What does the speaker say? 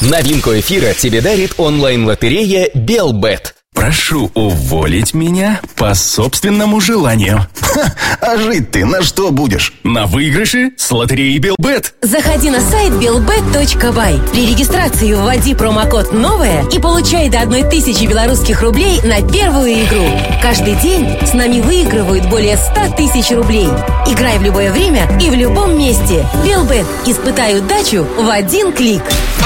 Новинку эфира тебе дарит онлайн-лотерея «Белбет». Прошу уволить меня по собственному желанию. А жить ты на что будешь? На выигрыше с лотереей Белбет. Заходи на сайт belbet.by. При регистрации вводи промокод «Новое» и получай до 1000 белорусских рублей на первую игру. Каждый день с нами выигрывают более 100 тысяч рублей. Играй в любое время и в любом месте. Белбет. Испытай удачу в один клик.